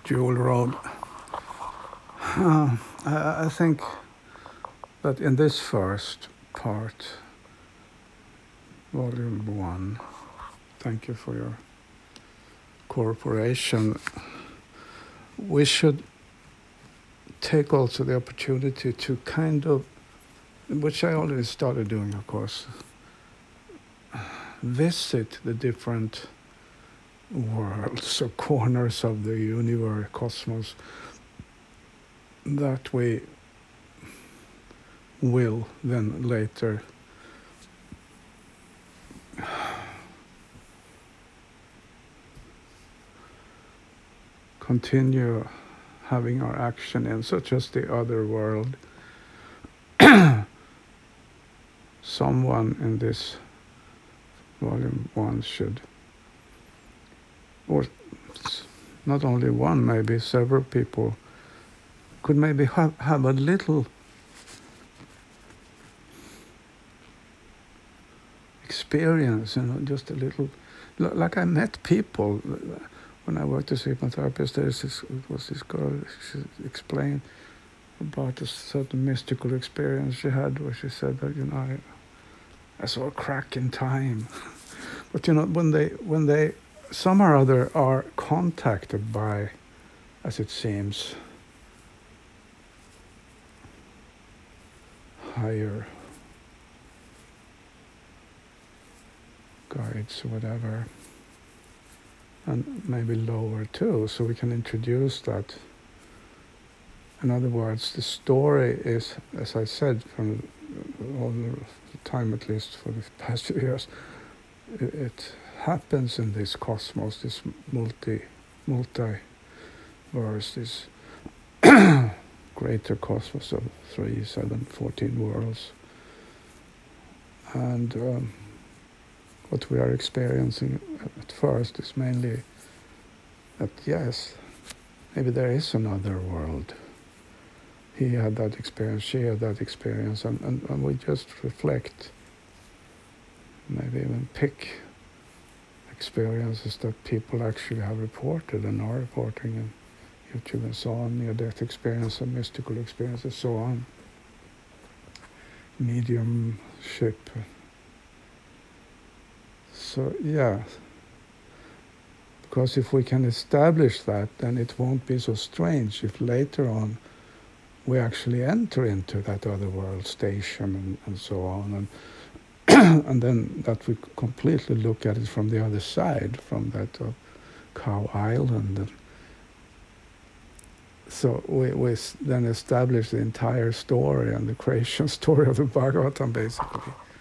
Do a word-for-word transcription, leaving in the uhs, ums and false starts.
Jewel Road. Uh, I, I think that in this first part, volume one, thank you for your cooperation, we should take also the opportunity to kind of, which I already started doing, of course, visit the different worlds or corners of the universe, cosmos, that we will then later continue having our action in, such as the other world. Someone in this volume one should, or not only one, maybe several people could maybe have, have a little experience, you know, just a little, like I met people when I worked as a hypnotherapist. There's this, it was this girl, she explained about a certain mystical experience she had, where she said that, you know, I, I saw a crack in time. But, you know, when they, when they, some or other are contacted by, as it seems, higher guides or whatever, and maybe lower too, so we can introduce that. In other words, the story is, as I said, from all the time, at least for the past few years, it, it happens in this cosmos, this multi, multiverse, this greater cosmos of three, seven, fourteen worlds. And um, what we are experiencing at first is mainly that, yes, maybe there is another world. He had that experience, she had that experience, and, and, and we just reflect, maybe even pick experiences that people actually have reported and are reporting in YouTube and so on, near-death experience and mystical experience and so on, mediumship. So, yeah, because if we can establish that, then it won't be so strange if later on we actually enter into that other world station and, and so on, and and then that we completely look at it from the other side, from that uh, Cow Island. And so we, we then establish the entire story and the creation story of the Bhagavatam, basically.